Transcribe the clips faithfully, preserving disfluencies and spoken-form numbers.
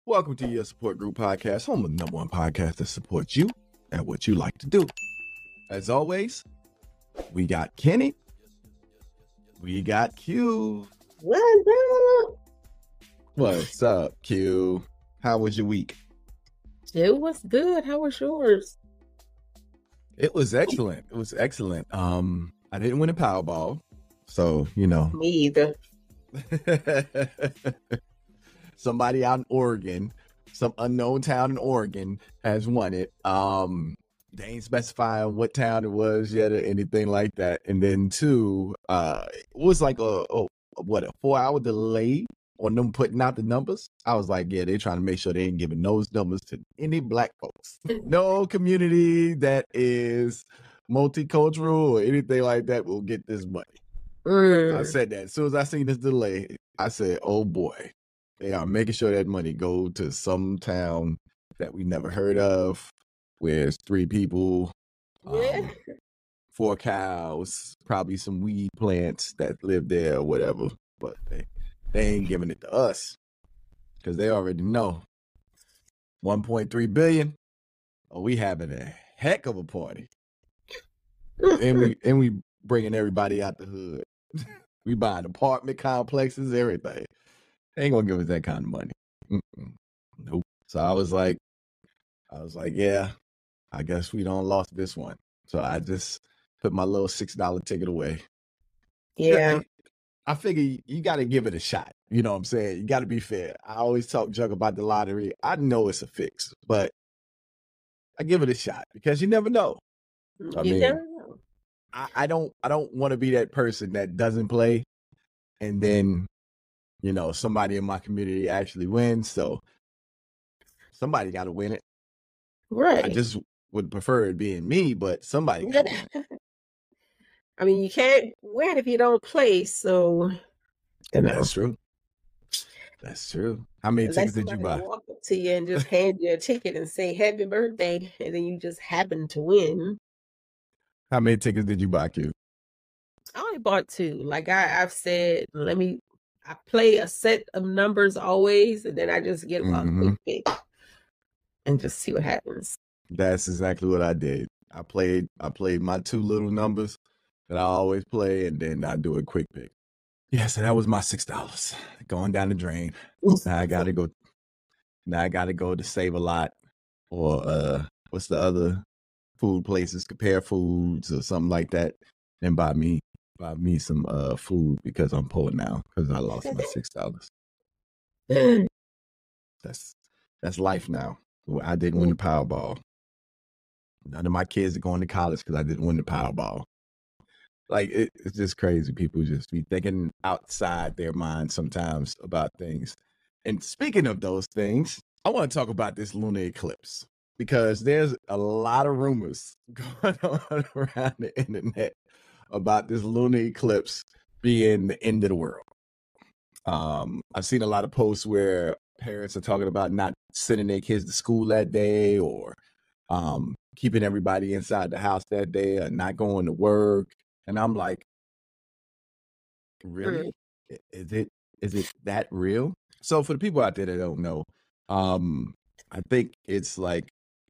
Welcome to your support group podcast, home of the number one podcast that supports you and what you like to do. As always, we got Kenny, we got Q. What up? What's up, Q? How was your week? It was good. How was yours? It was excellent. It was excellent. Um, I didn't win a Powerball, so you know. Me either. Somebody out in Oregon, some unknown town in Oregon has won it. Um, they ain't specifying what town it was yet or anything like that. And then two, uh, it was like a, a what a four hour delay on them putting out the numbers. I was like, yeah, they're trying to make sure they ain't giving those numbers to any black folks. No community that is multicultural or anything like that will get this money. Mm. I said that as soon as I seen this delay, I said, oh boy. They are making sure that money go to some town that we never heard of, where it's three people, Yeah. um, four cows, probably some weed plants that live there or whatever. But they, they ain't giving it to us because they already know. one point three billion. Oh, we having a heck of a party. and we and we bringing everybody out the hood. We buying apartment complexes, everything. They ain't gonna give us that kind of money. Mm-mm. Nope. So I was like, I was like, yeah, I guess we don't lost this one. So I just put my little six dollar ticket away. Yeah. I figure you, you got to give it a shot. You know what I'm saying? You got to be fair. I always talk junk about the lottery. I know it's a fix, but I give it a shot because you never know. I you mean, never know. I, I don't, I don't want to be that person that doesn't play, and then, you know, somebody in my community actually wins. So somebody got to win it. Right. I just would prefer it being me, but somebody got to win. I mean, you can't win if you don't play. So, you know. That's true. That's true. How many Unless tickets did you somebody buy? walk up to you and just hand you a ticket and say happy birthday, and then you just happen to win. How many tickets did you buy, Q? I only bought two. Like I, I've said, let me. I play a set of numbers always, and then I just get Mhm. a quick pick and just see what happens. That's exactly what I did. I played. I played my two little numbers that I always play, and then I do a quick pick. Yeah, so that was my six dollars going down the drain. Now I gotta go. Now I gotta go to Save a Lot, or uh, what's the other food places? Compare Foods or something like that, and buy me buy me some uh food because I'm poor now because I lost my six dollars. That's that's life now. I didn't win the Powerball. None of my kids are going to college because I didn't win the Powerball. Like it, it's just crazy. People just be thinking outside their mind sometimes about things. And speaking of those things, I want to talk about this lunar eclipse because there's a lot of rumors going on around the internet about this lunar eclipse being the end of the world. Um, I've seen a lot of posts where parents are talking about not sending their kids to school that day, or um, keeping everybody inside the house that day, or not going to work. And I'm like, really? I- Is it is it that real? So for the people out there that don't know, um, I think it's like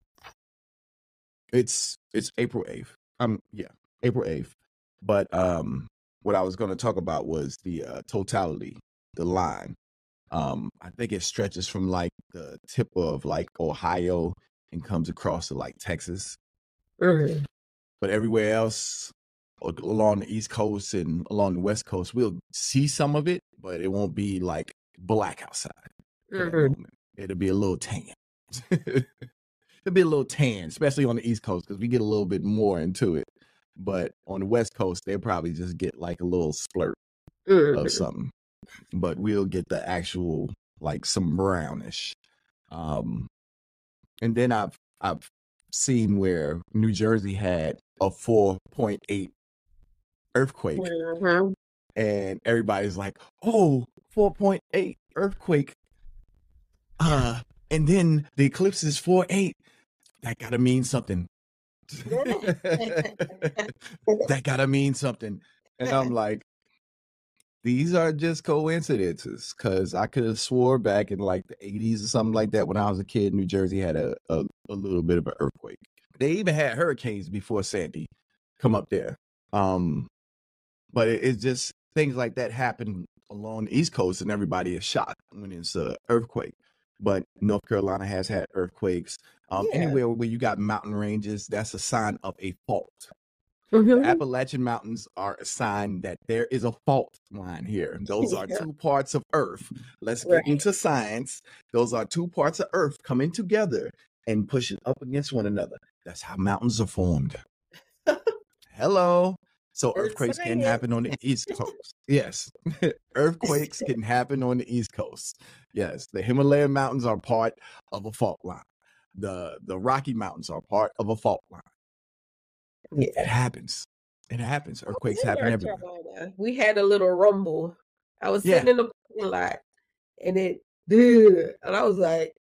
it's it's April eighth. Um, yeah, April eighth. But um, what I was going to talk about was the uh, totality, the line. Um, I think it stretches from like the tip of like Ohio and comes across to like Texas. Mhm. But everywhere else a- along the East Coast and along the West Coast, we'll see some of it, but it won't be like black outside for that Mhm. moment. It'll be a little tan. It'll be a little tan, especially on the East Coast, because we get a little bit more into it. But on the West Coast, they'll probably just get like a little splurt of Mhm. something. But we'll get the actual like some brownish. Um, and then I've I've seen where New Jersey had a four point eight earthquake, Mhm. and everybody's like, "Oh, four point eight earthquake." Uh, and then the eclipse is four point eight. That gotta mean something. That gotta mean something. And I'm like, these are just coincidences, because I could have swore back in like the eighties or something like that when I was a kid, New Jersey had a, a, a little bit of an earthquake. They even had hurricanes before Sandy come up there. Um, but it, it's just things like that happen along the East Coast, and everybody is shocked when it's an earthquake. But North Carolina has had earthquakes. Um, Yeah. anywhere where you got mountain ranges, that's a sign of a fault. Mhm. The Appalachian Mountains are a sign that there is a fault line here. Those are Yeah. two parts of Earth. Let's get Right. into science. Those are two parts of Earth coming together and pushing up against one another. That's how mountains are formed. Hello. So Earth earthquakes can science. happen on the East Coast. Yes. Earthquakes can happen on the East Coast. Yes. The Himalayan mountains are part of a fault line. The the Rocky Mountains are part of a fault line. It Yeah. happens. It happens. I was Earthquakes in happen North everywhere. Carolina. We had a little rumble. I was Yeah. sitting in the parking lot, and it, and I was like,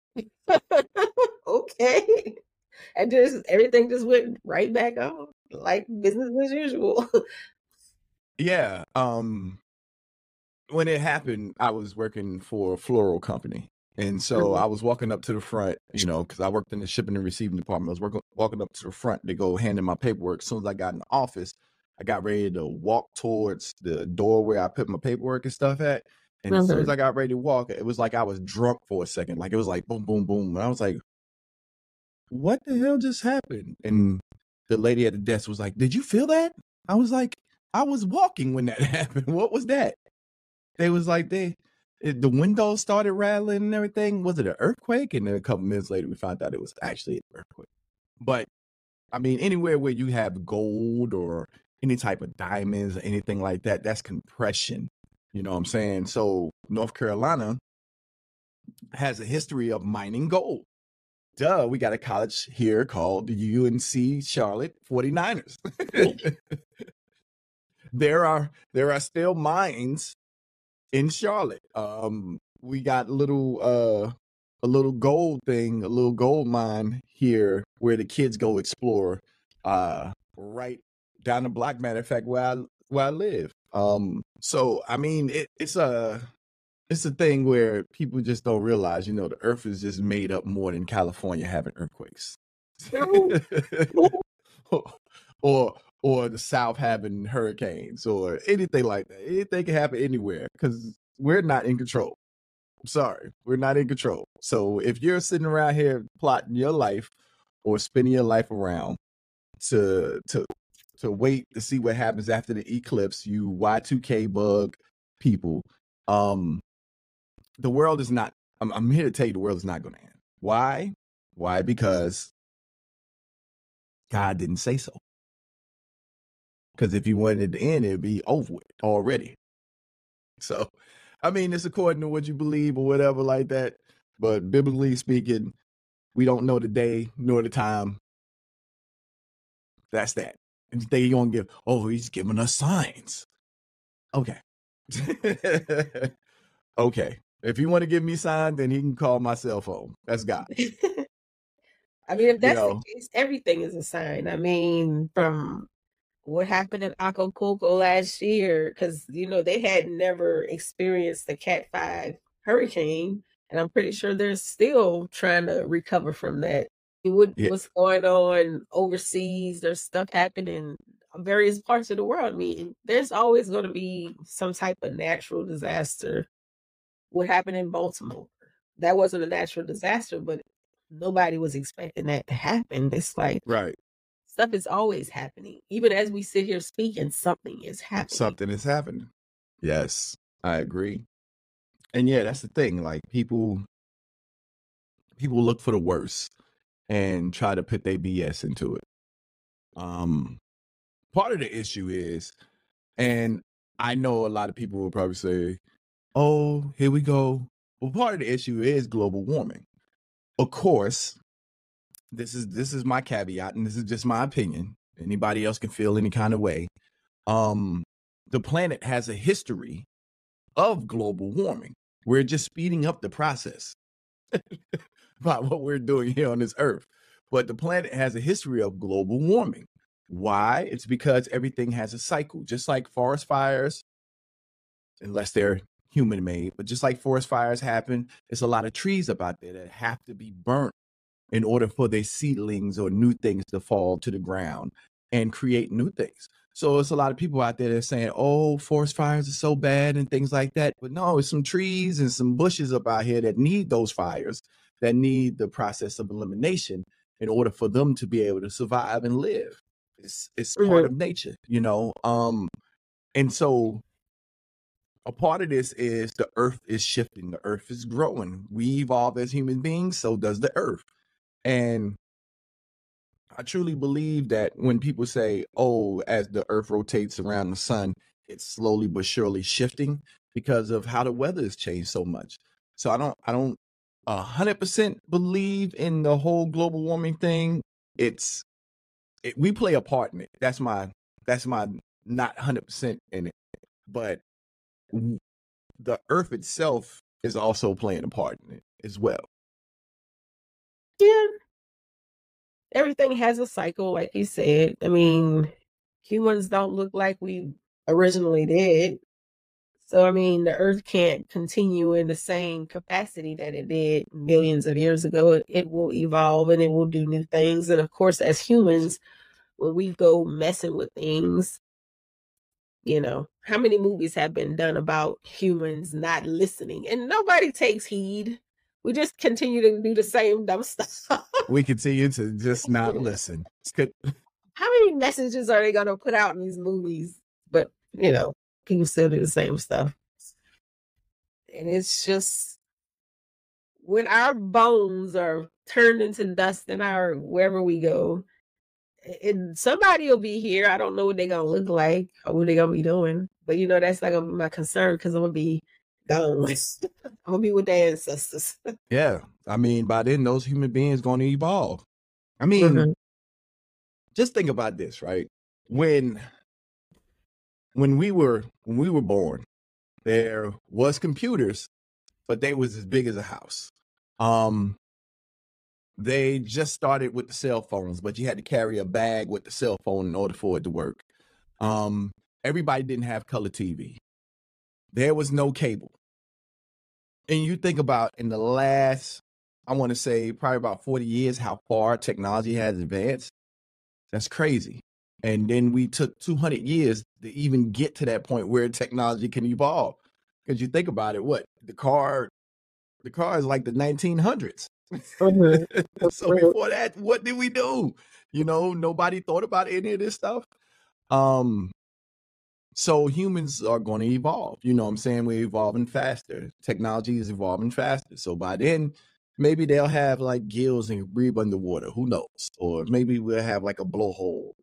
okay. And just everything just went right back on, like business as usual. Yeah. Um, when it happened, I was working for a floral company. And so Mhm. I was walking up to the front, you know, because I worked in the shipping and receiving department. I was working, walking up to the front to go hand in my paperwork. As soon as I got in the office, I got ready to walk towards the door where I put my paperwork and stuff at. And as soon as Mhm. I got ready to walk, it was like I was drunk for a second. Like it was like boom, boom, boom. And I was like, what the hell just happened? And the lady at the desk was like, did you feel that? I was like, I was walking when that happened. What was that? They was like, they, it, the windows started rattling and everything. Was it an earthquake? And then a couple minutes later, we found out it was actually an earthquake. But I mean, anywhere where you have gold or any type of diamonds or anything like that, that's compression. You know what I'm saying? So North Carolina has a history of mining gold. Duh, we got a college here called the U N C Charlotte forty-niners. there are there are still mines in Charlotte. Um, we got little uh a little gold thing, a little gold mine here where the kids go explore. Uh, right down the block. Matter of fact, where I where I live. Um, so I mean, it, it's a it's a thing where people just don't realize, you know, the earth is just made up more than California having earthquakes. or or the South having hurricanes or anything like that. Anything can happen anywhere because we're not in control. I'm sorry, we're not in control. So if you're sitting around here plotting your life or spinning your life around to to to wait to see what happens after the eclipse, you Y two K bug people, um, the world is not. I'm, I'm here to tell you, the world is not going to end. Why? Why? Because God didn't say so. Because if He wanted it to end, it'd be over with already. So, I mean, it's according to what you believe or whatever like that. But biblically speaking, we don't know the day nor the time. That's that. And they gonna give, oh, He's giving us signs. Okay. Okay. If you want to give me signs, then He can call my cell phone. That's God. I mean, if You that's the know, case, everything is a sign. I mean, from what happened in Acapulco last year, because you know they had never experienced the Cat Five hurricane, and I'm pretty sure they're still trying to recover from that. What yeah, what's going on overseas? There's stuff happening in various parts of the world. I mean, there's always going to be some type of natural disaster. What happened in Baltimore? That wasn't a natural disaster, but nobody was expecting that to happen. It's like right. stuff is always happening. Even as we sit here speaking, something is happening. Something is happening. Yes, I agree. And yeah, that's the thing. Like people, people look for the worst and try to put their B S into it. Um, part of the issue is, and I know a lot of people will probably say, "Oh, here we go." Well, part of the issue is global warming. Of course, this is this is my caveat, and this is just my opinion. Anybody else can feel any kind of way. Um, the planet has a history of global warming. We're just speeding up the process by what we're doing here on this earth. But the planet has a history of global warming. Why? It's because everything has a cycle. Just like forest fires unless they're human made. But just like forest fires happen, there's a lot of trees up out there that have to be burnt in order for their seedlings or new things to fall to the ground and create new things. So it's a lot of people out there that are saying, oh, forest fires are so bad and things like that. But no, it's some trees and some bushes up out here that need those fires, that need the process of elimination in order for them to be able to survive and live. It's it's mm-hmm. part of nature, you know. Um, and so a part of this is the earth is shifting. The earth is growing. We evolve as human beings, so does the earth. And I truly believe that when people say, oh, as the earth rotates around the sun, it's slowly but surely shifting because of how the weather has changed so much. So I don't, I don't a hundred percent believe in the whole global warming thing. It's, it, we play a part in it. That's my, that's my not one hundred percent in it. But the earth itself is also playing a part in it as well. Yeah. Everything has a cycle, like you said. I mean, humans don't look like we originally did. So, I mean, the earth can't continue in the same capacity that it did millions of years ago. It will evolve and it will do new things. And of course, as humans, when we go messing with things, you know, how many movies have been done about humans not listening? And nobody takes heed. We just continue to do the same dumb stuff. We continue to just not listen. How many messages are they going to put out in these movies? But, you know, people still do the same stuff. And it's just, when our bones are turned into dust in our, wherever we go, and somebody will be here. I don't know what they're going to look like or what they're going to be doing. But, you know, that's not going to be my concern because I'm going to be gone. I'm going to be with their ancestors. Yeah. I mean, by then, those human beings going to evolve. I mean, mm-hmm. just think about this, right? When when we were when we were born, there was computers, but they was as big as a house. Um, they just started with the cell phones, but you had to carry a bag with the cell phone in order for it to work. Um, everybody didn't have color T V. There was no cable. And you think about in the last, I want to say probably about forty years, how far technology has advanced. That's crazy. And then we took two hundred years to even get to that point where technology can evolve. Because you think about it, what the car, the car is like the nineteen hundreds. Mm-hmm. So before that, what did we do? You know, nobody thought about any of this stuff. Um, so humans are going to evolve. You know what I'm saying? We're evolving faster. Technology is evolving faster. So by then, maybe they'll have like gills and breathe underwater. Who knows? Or maybe we'll have like a blowhole.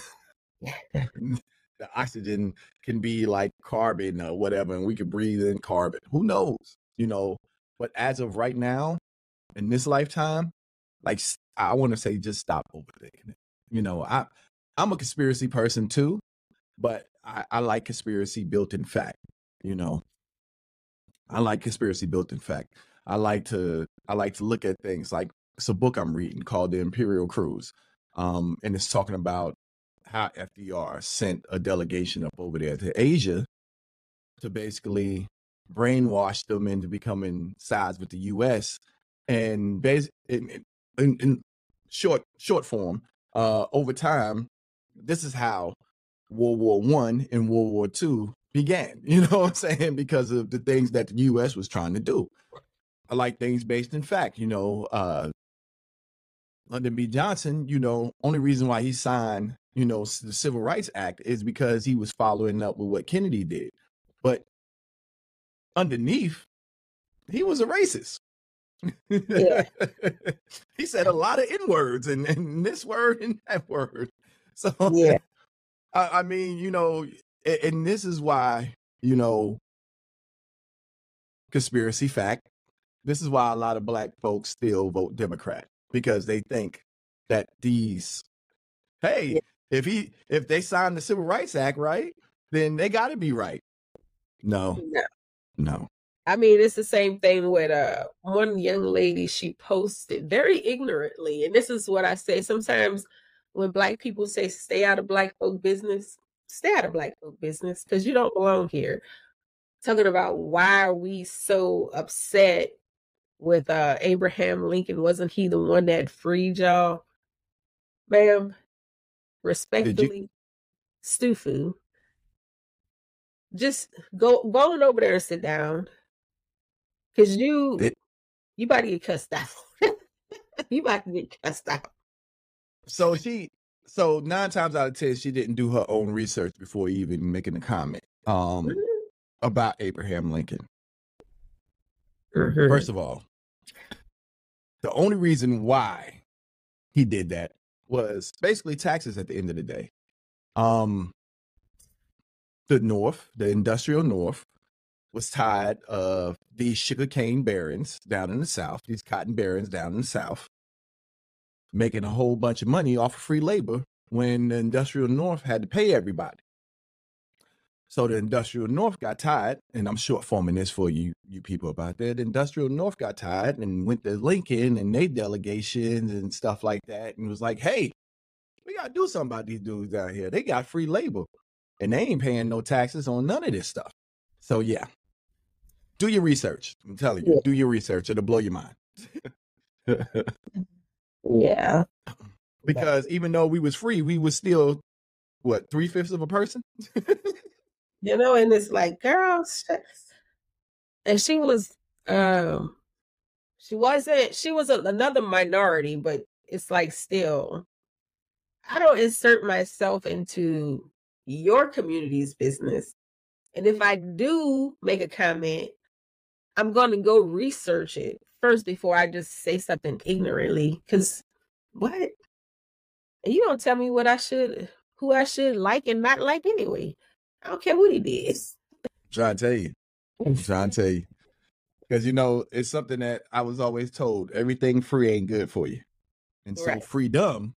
The oxygen can be like carbon or whatever, and we can breathe in carbon. Who knows? You know, but as of right now, in this lifetime, like I want to say, just stop overthinking it. You know, I I'm a conspiracy person too, but I, I like conspiracy built in fact. You know, I like conspiracy built in fact. I like to I like to look at things like it's a book I'm reading called The Imperial Cruise, um, and it's talking about how F D R sent a delegation up over there to Asia to basically brainwash them into becoming sides with the U S And basically, in, in, in short short form, uh, over time, this is how World War One and World War Two began. You know what I'm saying? Because of the things that the U S was trying to do. I like things based in fact. You know, uh, Lyndon B. Johnson. You know, only reason why he signed, you know, the Civil Rights Act is because he was following up with what Kennedy did. But underneath, he was a racist. Yeah. He said a lot of N-words and, and this word and that word. So, yeah. I, I mean, you know, and, and this is why, you know, conspiracy fact, this is why a lot of Black folks still vote Democrat, because they think that these, hey, yeah. if he if they signed the Civil Rights Act, right, then they got to be right. No, no, no. I mean, it's the same thing with uh, one young lady. She posted very ignorantly, and this is what I say. Sometimes when Black people say stay out of Black folk business, stay out of Black folk business because you don't belong here. talking about why are we so upset with uh, Abraham Lincoln? Wasn't he the one that freed y'all? Ma'am, respectfully, Stufu, just go go on over there and sit down. Cause you Did, you about to get cussed out. You about to get cussed out. so she, so nine times out of ten, she didn't do her own research before even making a comment um, Mhm. about Abraham Lincoln. Mhm. First of all, the only reason why he did that was basically taxes at the end of the day. Um, the North, the industrial North, was tired of these sugarcane barons down in the South, these cotton barons down in the South, making a whole bunch of money off of free labor when the industrial North had to pay everybody. So the industrial North got tired, and I'm short forming this for you, you people about that. The industrial North got tired and went to Lincoln and they delegations and stuff like that, and was like, "Hey, we gotta do something about these dudes down here. They got free labor, and they ain't paying no taxes on none of this stuff." So yeah, do your research. I'm telling you, Yeah. do your research. It'll blow your mind. Yeah. Because even though we was free, we was still what three fifths of a person. You know, and it's like, girl, shit. And she was, um, she wasn't, she was a, another minority, but it's like still, I don't insert myself into your community's business. And if I do make a comment, I'm going to go research it first before I just say something ignorantly. Because what? And you don't tell me what I should, who I should like and not like anyway. I don't care what he did. Trying to tell you, I'm trying to tell you, because you know it's something that I was always told: everything free ain't good for you, and so Right. freedom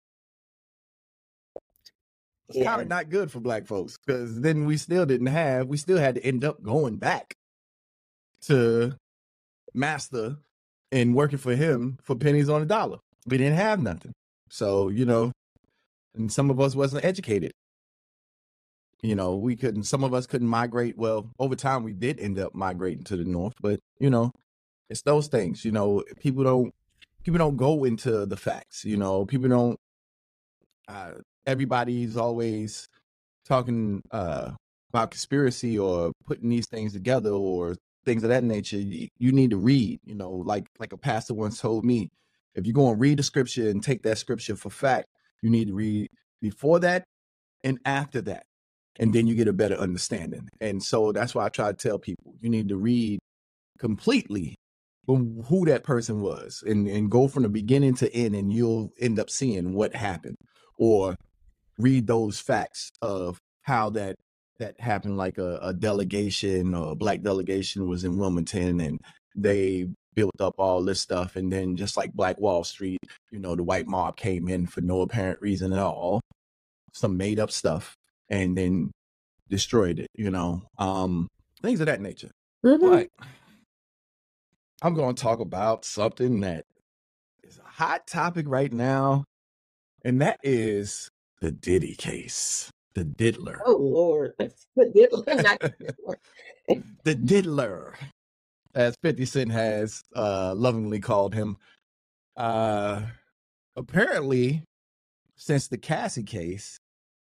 was Yeah. kind of not good for Black folks, because then we still didn't have, we still had to end up going back to master and working for him for pennies on a dollar. We didn't have nothing, so you know, and some of us wasn't educated. You know, we couldn't, some of us couldn't migrate. Well, over time we did end up migrating to the North, but you know, it's those things, you know, people don't, people don't go into the facts, you know, people don't, uh, everybody's always talking, uh, about conspiracy or putting these things together or things of that nature. You, you need to read, you know, like, like a pastor once told me, if you're going to read the scripture and take that scripture for fact, you need to read before that and after that. And then you get a better understanding. And so that's why I try to tell people, you need to read completely who that person was and, and go from the beginning to end, and you'll end up seeing what happened, or read those facts of how that that happened, like a, a delegation or a Black delegation was in Wilmington and they built up all this stuff, and then just like Black Wall Street, you know, the white mob came in for no apparent reason at all, some made up stuff, and then destroyed it, you know, um, things of that nature. Mm-hmm. But I'm going to talk about something that is a hot topic right now, and that is the Diddy case, the Diddler. Oh Lord, the Diddler, the Diddler, as fifty Cent has uh, lovingly called him. Uh, apparently, since the Cassie case,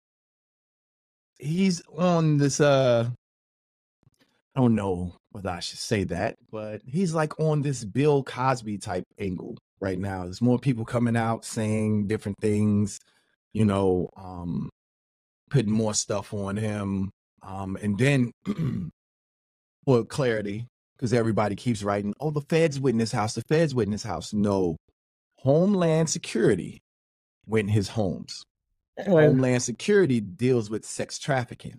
he's on this. Uh, I don't know whether I should say that, but he's like on this Bill Cosby type angle right now. There's more people coming out saying different things, you know, um, putting more stuff on him. Um, and then for clarity, because everybody keeps writing, oh, the feds went in his house, the feds went in his house. No, Homeland Security went in his homes. Homeland Security deals with sex trafficking.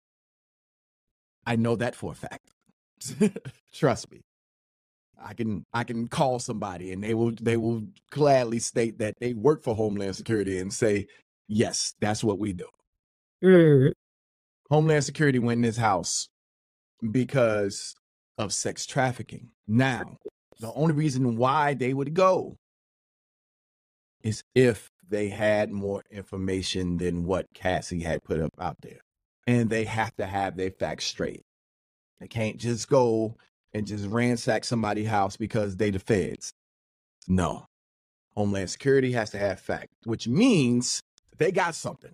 I know that for a fact. Trust me. I can I can call somebody and they will they will gladly state that they work for Homeland Security and say, yes, that's what we do. Mm. Homeland Security went in his house because of sex trafficking. Now, the only reason why they would go is if they had more information than what Cassie had put up out there. And they have to have their facts straight. They can't just go and just ransack somebody's house because they the feds. No. Homeland Security has to have fact, which means they got something.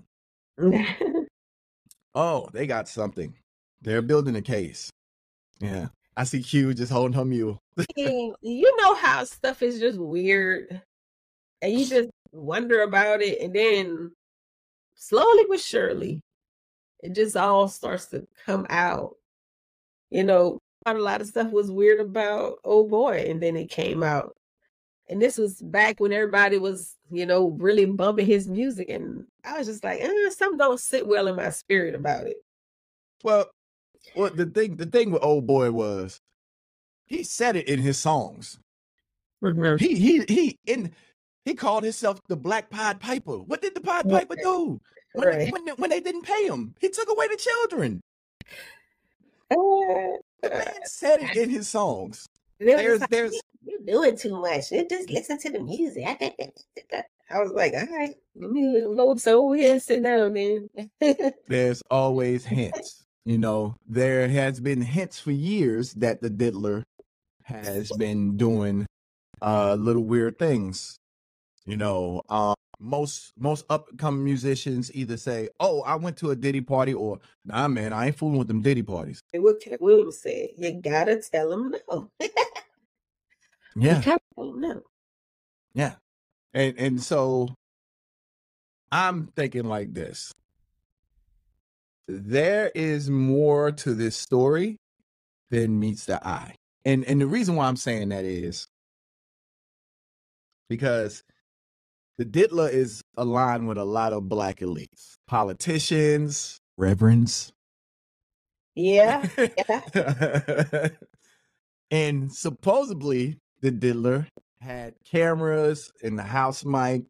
Oh, they got something. They're building a case. Yeah. I see Q just holding her mule. You know how stuff is just weird and you just wonder about it, and then slowly but surely it just all starts to come out. You know, a lot of stuff was weird about Oh Boy, and then it came out. And this was back when everybody was, you know, really bumping his music, and I was just like, eh, something don't sit well in my spirit about it. Well, well, the thing, the thing with Oh Boy was, he said it in his songs. Mm-hmm. He he he in he called himself the Black Pied Piper. What did the Pied Piper do when Right. they, when they, when they didn't pay him? He took away the children. Uh, The man said it in his songs. There's, There's like, there's you're doing too much. You just listen to the music. I was like, all right, let me load so over here and sit down, man. there's always hints. You know, there has been hints for years that the Diddler has been doing uh little weird things. You know, um most most upcoming musicians either say, "Oh, I went to a Diddy party," or "Nah, man, I ain't fooling with them Diddy parties." What Cat Williams said, you gotta tell them no. Yeah, you gotta tell them no. yeah, and and so I'm thinking like this: there is more to this story than meets the eye, and and the reason why I'm saying that is because the Diddler is aligned with a lot of black elites, politicians, reverends. Yeah. yeah. And supposedly the Diddler had cameras in the house mic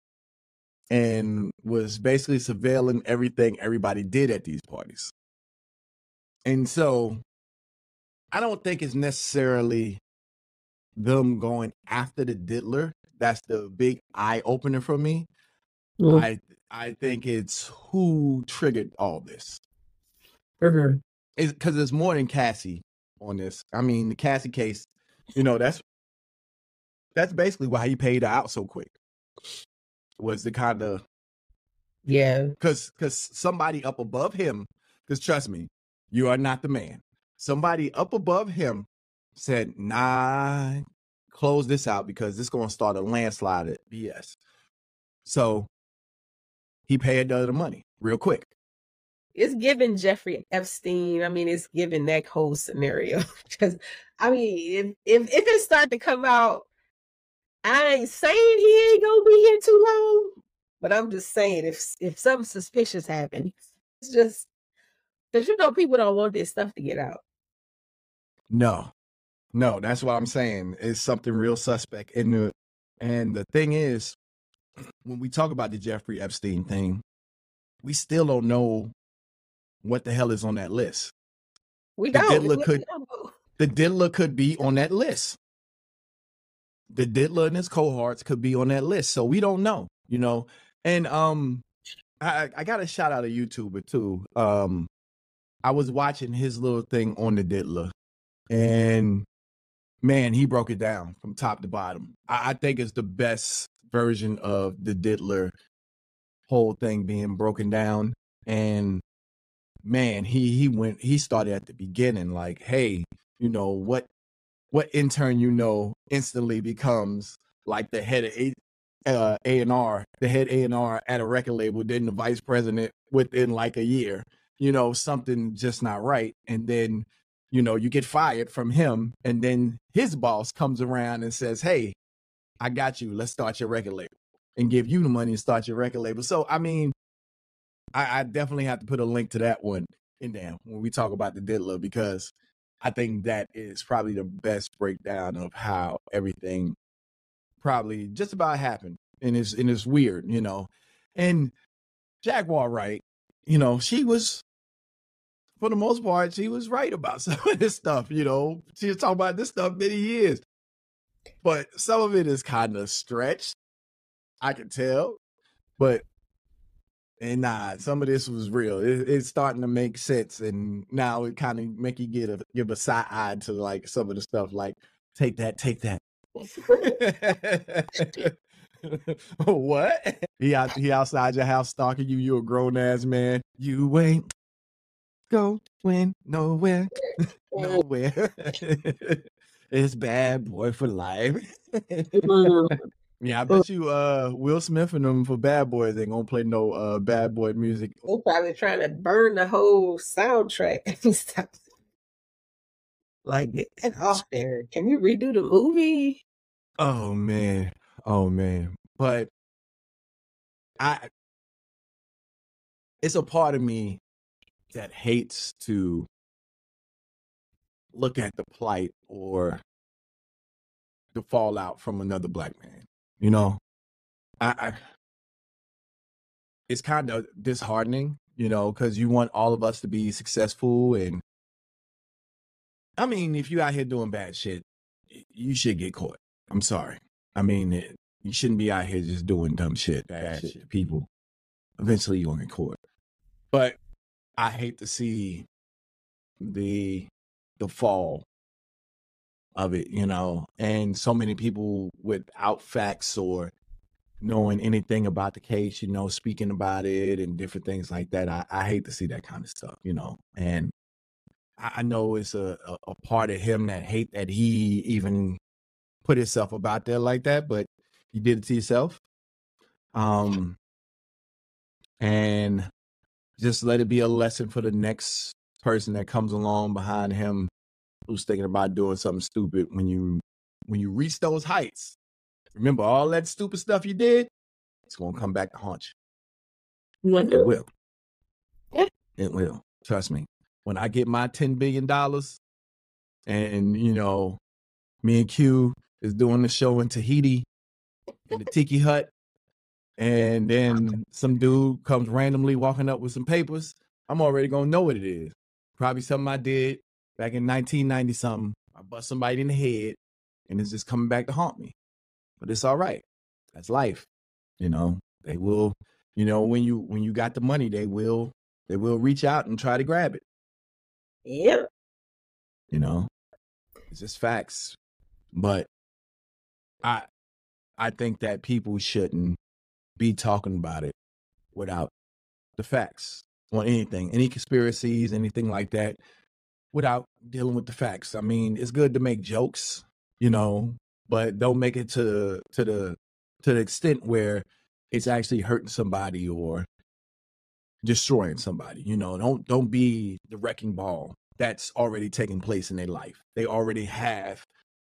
and was basically surveilling everything everybody did at these parties. And so I don't think it's necessarily them going after the Diddler. That's the big eye opener for me. Mm. I I think it's who triggered all this. Mm-hmm. It's because there's more than Cassie on this. I mean, the Cassie case, you know, that's that's basically why he paid her out so quick. Was the kind of yeah, because because somebody up above him, because trust me, you are not the man. Somebody up above him said, "Nah, close this out because this is going to start a landslide at B S." So he paid her the money real quick. It's given Jeffrey Epstein. I mean, it's given that whole scenario. Because I mean, if, if if it start to come out, I ain't saying he ain't gonna be here too long, but I'm just saying if if something suspicious happens, it's just because you know people don't want this stuff to get out. No, no, that's what I'm saying. It's something real suspect in the, and the thing is, when we talk about the Jeffrey Epstein thing, we still don't know what the hell is on that list. We the don't. Diddler We could don't. the Diddler could be on that list. The Diddler and his cohorts could be on that list, so we don't know, you know. And um, I I got a shout out a YouTuber too. Um, I was watching his little thing on the Diddler, and man, he broke it down from top to bottom. I, I think it's the best version of the Diddler whole thing being broken down. And man, he he went he started at the beginning, like, hey, you know what what intern you know instantly becomes like the head of A uh, A and R, the head A and R at a record label, then the vice president within like a year. You know, something just not right. And then, you know, you get fired from him, and then his boss comes around and says, hey, I got you. Let's start your record label, and give you the money and start your record label. So, I mean, I, I definitely have to put a link to that one in there when we talk about the Diddler, because I think that is probably the best breakdown of how everything probably just about happened. And it's, and it's weird, you know. And Jaguar Wright, you know, she was, for the most part, she was right about some of this stuff, you know. She was talking about this stuff many years. But some of it is kind of stretched, I can tell. But And nah, some of this was real. It, it's starting to make sense, and now it kind of make you get a give a side eye to like some of the stuff. Like, take that, take that. What? He out he outside your house stalking you. You a grown ass man. You ain't going nowhere, nowhere. It's bad boy for life. Yeah, I bet you uh Will Smith and them for Bad Boys ain't gonna play no uh Bad Boy music. They're probably trying to burn the whole soundtrack. Stop. Like, get that off there. Can you redo the movie? Oh man. Oh man. But I it's a part of me that hates to look at the plight or the fallout from another black man. You know, I, I it's kind of disheartening, you know, because you want all of us to be successful. And I mean, if you out here doing bad shit, you should get caught. I'm sorry. I mean, it, you shouldn't be out here just doing dumb shit, bad, bad shit. shit. People, eventually you're gonna get caught. But I hate to see the the fall of it, you know, and so many people without facts or knowing anything about the case, you know, speaking about it and different things like that. I, I hate to see that kind of stuff, you know, and I, I know it's a, a, a part of him that hate that he even put himself about there like that, but you did it to yourself. Um, and just let it be a lesson for the next person that comes along behind him who's thinking about doing something stupid. When you when you reach those heights, remember all that stupid stuff you did, it's gonna come back to haunt you. It will. It will. Trust me. When I get my ten billion dollars and, you know, me and Q is doing the show in Tahiti in the Tiki Hut, and then some dude comes randomly walking up with some papers, I'm already gonna know what it is. Probably something I did back in nineteen ninety something. I bust somebody in the head, and it's just coming back to haunt me. But it's all right. That's life. You know, they will, you know, when you when you got the money, they will they will reach out and try to grab it. Yep. You know, it's just facts. But I I think that people shouldn't be talking about it without the facts on anything, any conspiracies, anything like that, without dealing with the facts. I mean, it's good to make jokes, you know, but don't make it to to the to the extent where it's actually hurting somebody or destroying somebody. You know, don't don't be the wrecking ball that's already taking place in their life. They already have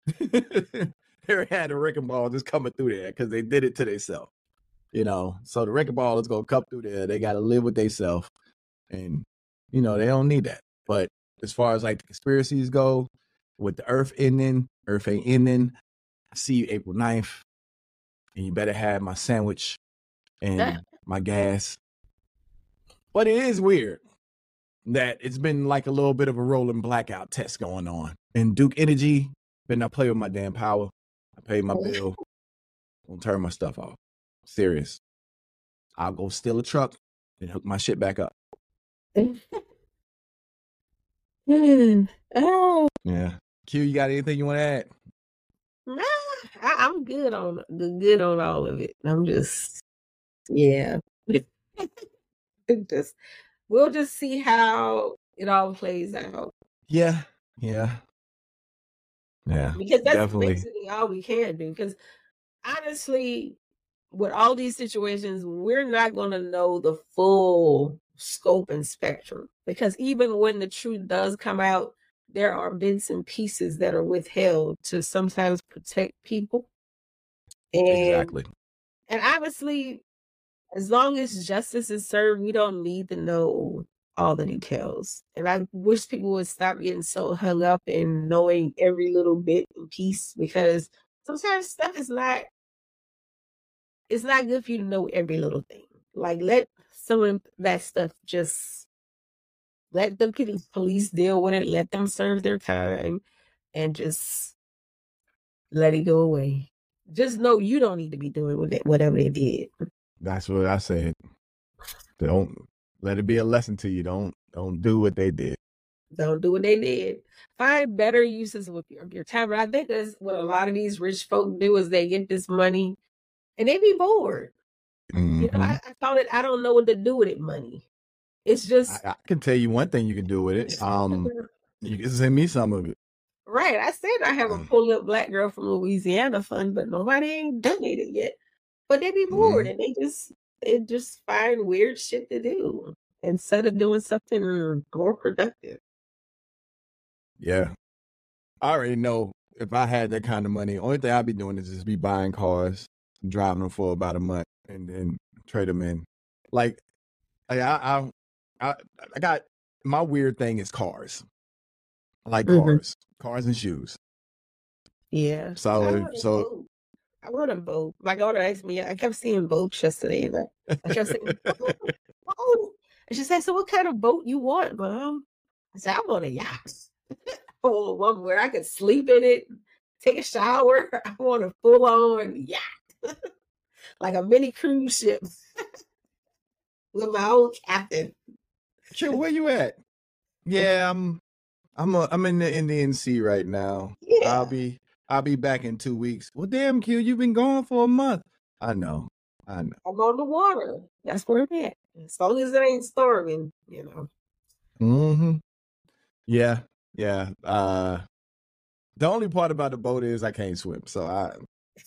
they had a wrecking ball just coming through there because they did it to themselves. You know, so the wrecking ball is gonna come through there. They got to live with themselves, and you know they don't need that. But as far as like the conspiracies go, with the Earth ending, Earth ain't ending. I see you April ninth, and you better have my sandwich and my gas. But it is weird that it's been like a little bit of a rolling blackout test going on. And Duke Energy, better not play with my damn power. I paid my bill. Don't turn my stuff off. Serious. I'll go steal a truck and hook my shit back up. Oh. Yeah. Q, you got anything you want to add? Nah, I, I'm good on good on all of it. I'm just, yeah. just we'll just see how it all plays out. Yeah, yeah, yeah. Because that's definitely. basically all we can do. Because honestly, with all these situations, we're not going to know the full scope and spectrum. Because even when the truth does come out, there are bits and pieces that are withheld to sometimes protect people. And, exactly. And obviously, as long as justice is served, we don't need to know all the details. And I wish people would stop getting so hung up in knowing every little bit and piece, because sometimes stuff is not, it's not good for you to know every little thing. Like, let some of that stuff just, let the police deal with it, let them serve their time, and just let it go away. Just know you don't need to be doing with it, whatever they did. That's what I said. Don't let it be a lesson to you. Don't don't do what they did. Don't do what they did. Find better uses of your, of your time. But I think that's what a lot of these rich folk do is they get this money and they be bored. Mm-hmm. You know, I, I call it, I don't know what to do with it money. It's just. I, I can tell you one thing you can do with it. Um, you can send me some of it. Right. I said I have a Pull Up Black Girl from Louisiana fund, but nobody ain't donated yet. But they be bored mm-hmm. and they just they just find weird shit to do instead of doing something more productive. Yeah. I already know if I had that kind of money, only thing I'd be doing is just be buying cars, driving them for about a month, and then trade them in. Like, I, I, I, I got my weird thing is cars. I like mm-hmm. cars, cars and shoes. Yeah. So, I so I want a boat. My daughter asked me. I kept seeing boats yesterday, and I kept saying, "Oh," and she said, "So, what kind of boat you want, Mom?" I said, "I want a yacht." Oh, one where I could sleep in it, take a shower. I want a full on yacht, like a mini cruise ship with my own captain. Sure, where you at? Yeah, I'm. I'm. A, I'm in the Indian Sea right now. Yeah. I'll be. I'll be back in two weeks. Well, damn, Q, you've been gone for a month. I know. I know. I'm on the water. That's where I'm at. As long as it ain't storming, you know. Mm-hmm. Yeah. Yeah. Uh, the only part about the boat is I can't swim, so I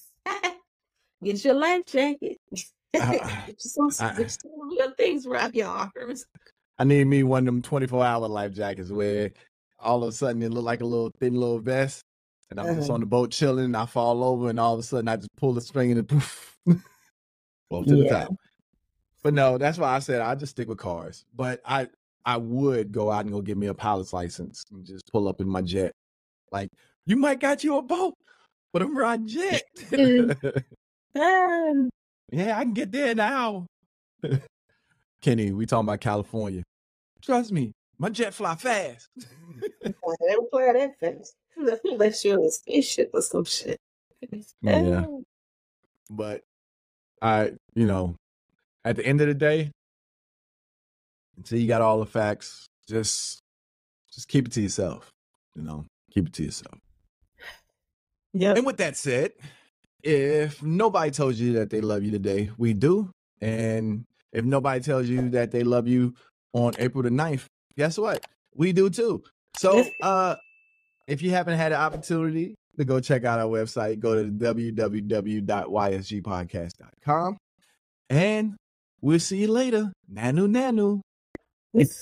get your life jacket. Uh, get some, I, get some real things around your arms. I need me one of them twenty-four hour life jackets where all of a sudden it look like a little thin little vest, and I'm uh-huh. just on the boat chilling, and I fall over, and all of a sudden I just pull the string and it poof, well to yeah. the top. But no, that's why I said I just stick with cars. But I. I would go out and go get me a pilot's license and just pull up in my jet. Like, you might got you a boat, but I'm riding jet. um, yeah, I can get there now. Kenny, we talking about California. Trust me, my jet fly fast. They don't fly that fast. Unless you're in a spaceship or some shit. Yeah. But I, you know, at the end of the day, until you got all the facts, just just keep it to yourself. You know, keep it to yourself. Yeah. And with that said, if nobody told you that they love you today, we do. And if nobody tells you that they love you on April the ninth, guess what? We do too. So uh, if you haven't had an opportunity to go check out our website, go to w w w dot y s g podcast dot com. And we'll see you later. Nanu, nanu. Yes.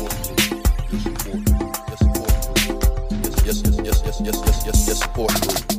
Yes, yes, yes, yes, yes, yes, yes, yes, support group.